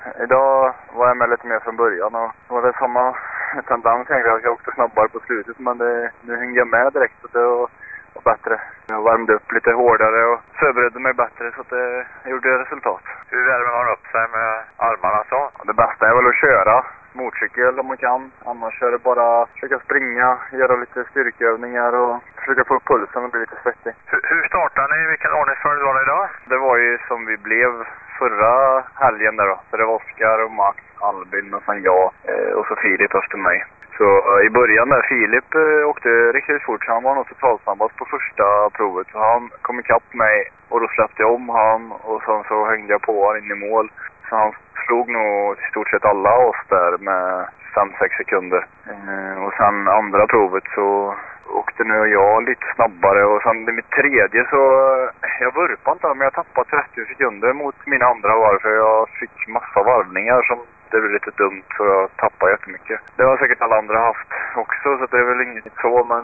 Idag var jag med lite mer från början och det var det samma tendens egentligen att jag åkte snabbare på slutet, men nu hängde jag med direkt och det var bättre. Jag värmde upp lite hårdare och förberedde mig bättre så att det gjorde resultat. Hur värmer man upp sig med armarna så? Det bästa är väl att köra motorcykel om man kan. Annars är det bara försöka springa, göra lite styrkeövningar och försöka få upp pulsen och bli lite svettig. Hur startade ni? Vilken ordningsföljd var det idag? Det var ju som vi blev förra helgen där då. Så det var Oskar och Max, Albin och sen jag och så Filip efter mig. Så i början där Filip åkte riktigt fort, så han var nog totalsnabbast på första provet. Så han kom ikapp mig och då släppte jag om han och sen så hängde jag på han in i mål. Så han slog nog i stort sett alla oss där med 5-6 sekunder. Och sen andra provet så åkte nu jag lite snabbare och sen i mitt tredje så jag vurpade inte, men jag tappade 30 sekunder mot mina andra varv för jag fick massa varvningar som det blev lite dumt så jag tappade jättemycket. Det har säkert alla andra haft också så det är väl inget så, men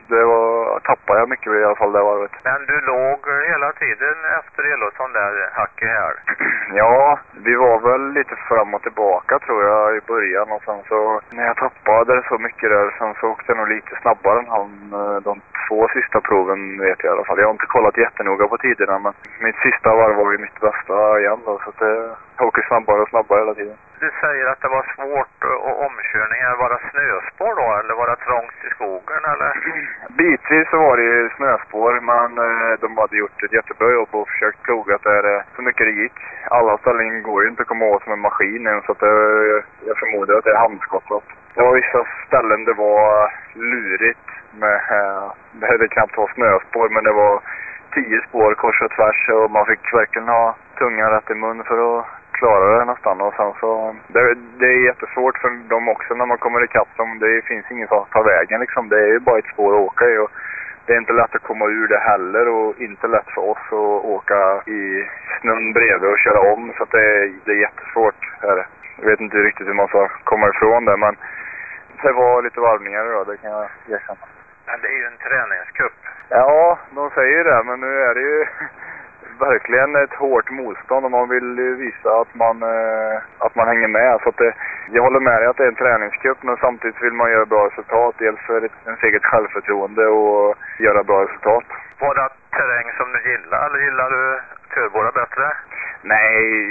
tappade jag mycket i alla fall det varvet. Men du låg hela tiden efter Elofsson där hacket här? Ja, vi var väl lite fram och tillbaka tror jag i början och sen så när jag tappade så mycket där sen så åkte jag nog lite snabbare än han de 2 sista proven vet jag i alla fall. Jag har inte kollat jättenoga på tiderna, men mitt sista varv var ju mitt bästa igen då, så att jag åker snabbare och snabbare hela tiden. Du säger att det var svårt och omkörningar. Var det snöspår då eller var det trångt i skogen eller? Bitvis så var det ju snöspår, men de hade gjort ett jättebra jobb och försökt ploga där så mycket det gick. Alla ställen går ju inte att komma åt med maskinen så att jag förmodar att det är handskottat. Det var vissa ställen det var lurigt med, det hade knappt var snöspår men det var 10 spår kors och tvärs och man fick verkligen ha tungan rätt i mun för att klara det nästan och sen så det är jättesvårt för dem också när man kommer ikapp dem. Det finns ingen som tar vägen liksom. Det är ju bara ett spår att åka i och det är inte lätt att komma ur det heller och inte lätt för oss att åka i snön bredvid och köra om så att det är jättesvårt här. Jag vet inte riktigt hur man ska komma ifrån det, men det var lite varvningar då, det kan jag erkänna. Men det är ju en träningskupp. Ja, de säger det, men nu är det ju verkligen ett hårt motstånd och man vill visa att man hänger med. Så att jag håller med dig att det är en träningskupp, men samtidigt vill man göra bra resultat. Dels för ens eget självförtroende och göra bra resultat. Var det terräng som du gillar eller gillar du Törboda bättre? Nej,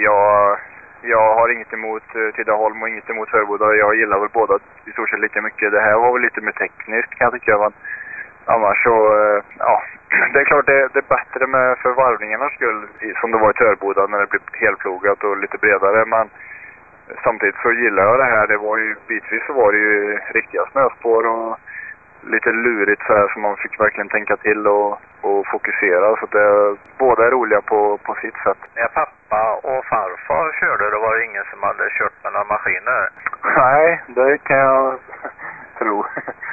jag har inget emot Tidaholm och inget emot Törboda. Jag gillar väl båda i stort sett lika mycket. Det här var väl lite mer tekniskt kan jag tycka. Men annars så, ja, det är klart det är bättre med för varvningarnas skull som det var i Törboda när det blev helplogat och lite bredare. Men samtidigt så gillar jag det här. Det var ju bitvis så var det ju riktiga snöspår och lite lurigt så här som man fick verkligen tänka till och fokusera. Så att båda är roliga på sitt sätt. När pappa och farfar körde då var det ingen som hade kört med några maskiner? Nej, det kan jag tro.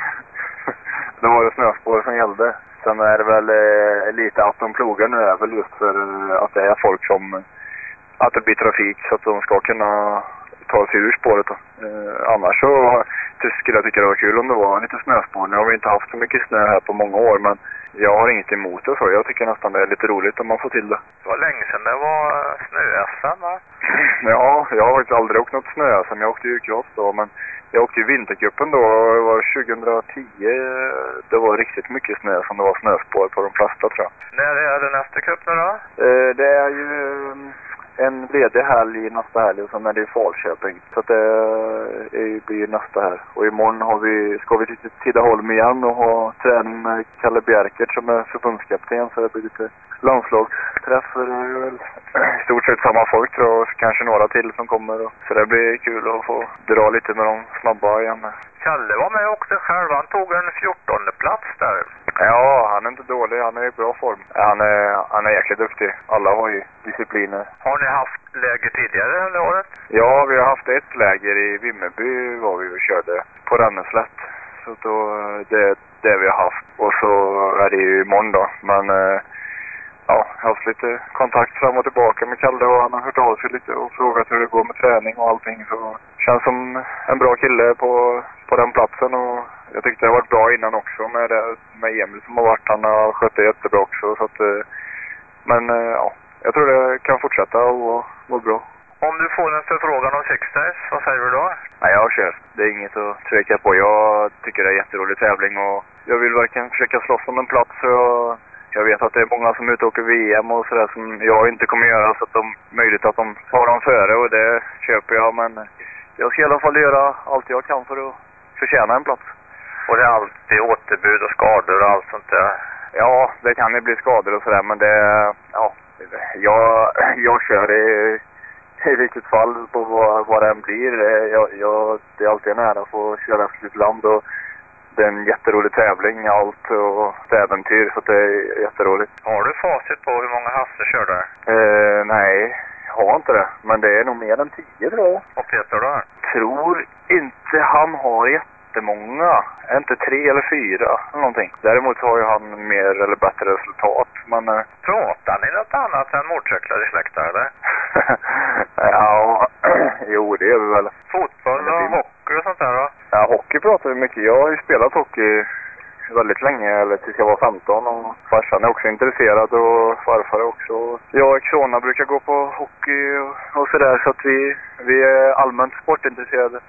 Det var det snöspår som gällde. Sen är det väl lite att de plogar nu är väl just för att det är folk som att det blir trafik så att de ska kunna ta sig ur spåret då. Annars så skulle jag tycka det var kul om det var lite snöspår. Nu har vi inte haft så mycket snö här på många år, men jag har inget emot det så. Jag tycker nästan det är lite roligt om man får till det. Det var länge sedan det var snö-SM va? Ja, jag har faktiskt aldrig åkt något snö-SM. Jag åkte ju cross då, men jag åkte ju vintercupen då. Det var 2010. Det var riktigt mycket snö som det var snöspår på de flesta tror jag. När är det nästa cup nu då? Det är ju en ledig helg nästa helg och sen är det i Falköping. Så att det blir nästa här. Och imorgon ska vi till Tidaholm igen och ha träning med Kalle Bjerkert som är förbundskapten. Så det blir lite landslagsträff. Det är väl i stort sett samma folk tror jag och kanske några till som kommer. Så det blir kul att få dra lite med de snabba igen. Kalle var med också själv. Han tog en 14:e plats där. Ja, han är inte dålig. Han är i bra form. Han är jäkligt duktig. Alla har ju discipliner. Har ni haft läger tidigare under året? Ja, vi har haft ett läger i Vimmerby var vi och körde på Ranneslätt. Så då, det vi har haft. Och så är det ju imorgon då. Men ja, jag har haft lite kontakt fram och tillbaka med Kalle och han har hört av sig lite och frågat hur det går med träning och allting. Så känns som en bra kille på den platsen och jag tyckte det har varit bra innan också med Emil som har varit. Han har skött det jättebra också. Så att, men ja, jag tror det kan fortsätta och vara bra. Om du får en förfrågan om Sixsters, vad säger du då? Nej, jag kör. Det är inget att tveka på. Jag tycker det är jätterolig tävling och jag vill verkligen försöka slåss om en plats. Och jag vet att det är många som är ute och åker VM och sådär som jag inte kommer göra, så att de möjligt att de tar dem före, och det köper jag. Men jag ska i alla fall göra allt jag kan för att förtjäna en plats. Och det är alltid återbud och skador och allt sånt där? Ja, det kan ju bli skador och sådär, men det, ja, jag kör i vilket fall på vad det än blir. Det är alltid nära att få köra efter sitt land, och det är en jätterolig tävling, allt och ett äventyr, så det är jätteroligt. Har du facit på hur många Hasse kör där? Nej, jag har inte det, men det är nog mer än 10 tror jag. Och Peter då? Tror inte han har jättemånga, inte 3 eller 4 eller någonting. Däremot har ju han mer eller bättre resultat, men... Pratar ni något annat än motorcyklar i släkten eller? Ja, jo det är vi väl. Fotboll och hockey och sånt där då? Ja, hockey pratar vi mycket. Jag har ju spelat hockey väldigt länge, eller tills jag var 15, och farsan är också intresserad och farfar också. Jag och Xona brukar gå på hockey och sådär, så att vi är allmänt sportintresserade.